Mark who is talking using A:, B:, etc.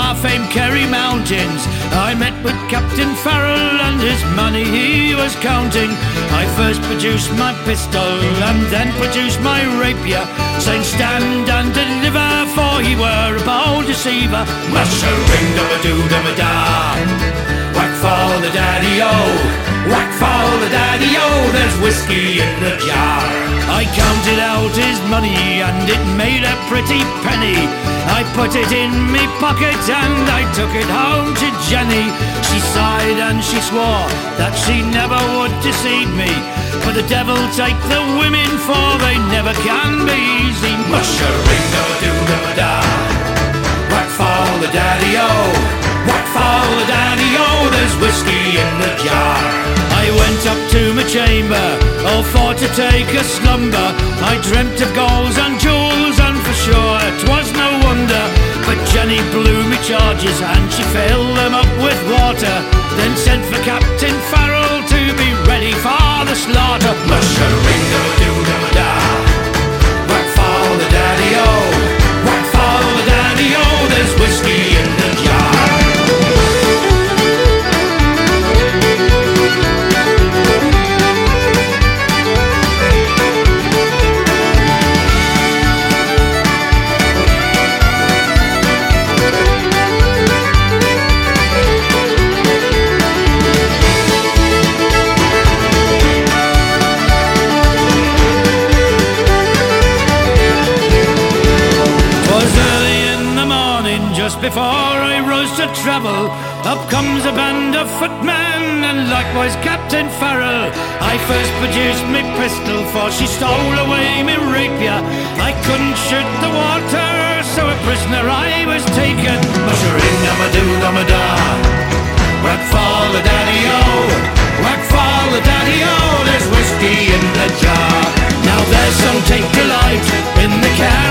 A: far-famed Kerry Mountains, I met with Captain Farrell and his money he was counting. I first produced my pistol and then produced my rapier, saying stand and deliver, for he were a bold deceiver. Mush-a-ring-dum-a-doo-dum-a-da, whack for the daddy-o, whack for the daddy-o, there's whiskey in the jar. I counted out his money and it made a pretty penny. I put it in me pocket and I took it home to Jenny. She sighed and she swore that she never would deceive me, but the devil take the women, for they never can be easy. Mush-a-ring-dum-a-doo-dum-a-da, whack for the daddy-o, whack for the daddy-o, there's whiskey in the jar. I went up to my chamber, all for to take a slumber. I dreamt of golds and jewels, and for sure 'twas no wonder. But Jenny blew me charges and she filled them up with water, then sent for Captain Farrell to be ready for the slaughter. Mush-a-ring-dum-a-doo-dum-a-da, whack for the daddy-o, whack for the daddy-o, there's whiskey in the jar. Just before I rose to travel, up comes a band of footmen and likewise Captain Farrell. I first produced me pistol, for she stole away me rapier. I couldn't shoot the water, so a prisoner I was taken. Mush-a-ring-dum-a-doo-dum-a-da, whack for the daddy-o, whack for the daddy-o, there's whiskey in the jar. Now there's some take delight in the care